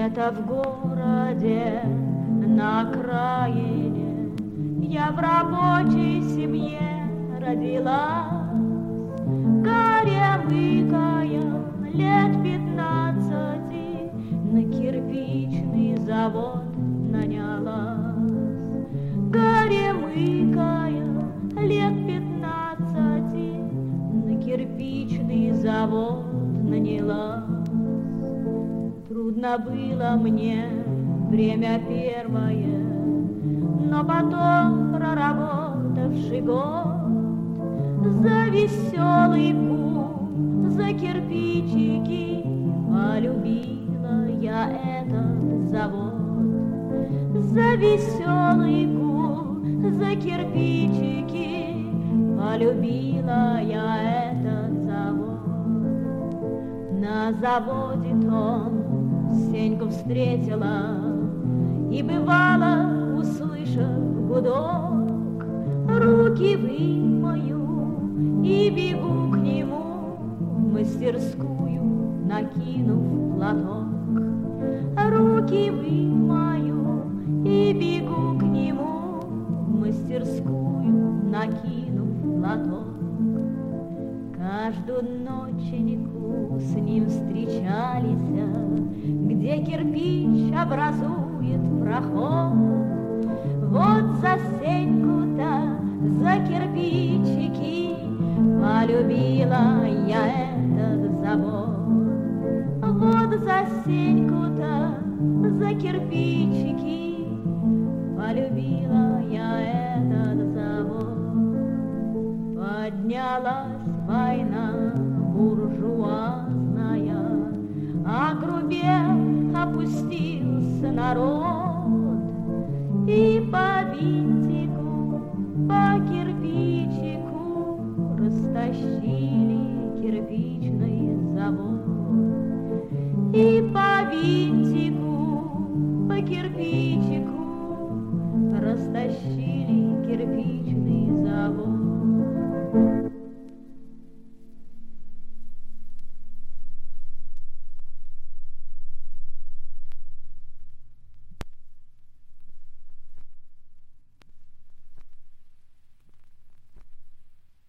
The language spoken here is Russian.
Где-то в городе, на окраине, я в рабочей семье родилась. Горемыкая лет 15 на кирпичный завод нанялась. Горемыкая лет 15 на кирпичный завод нанялась. Трудно было мне время первое, но потом, проработавший год, за веселый путь, за кирпичики полюбила я этот завод. За веселый путь, за кирпичики полюбила я этот завод. На заводе том Сеньку встретила, и бывало, услышав гудок, руки вымою и бегу к нему в мастерскую, накинув платок. Руки вымою и бегу к нему в мастерскую, накинув платок. Каждую ноченьку с ним встречались, где кирпич образует проход. Вот за Сеньку-то, за кирпичики полюбила я этот завод. Вот за Сеньку-то, за кирпичики полюбила я этот завод. Поднялась война буржуазная, огрубел, опустился народ, и по винтику, по кирпичику растащили кирпичный завод. И по винтику, по кирпичику растащили кирпичный завод.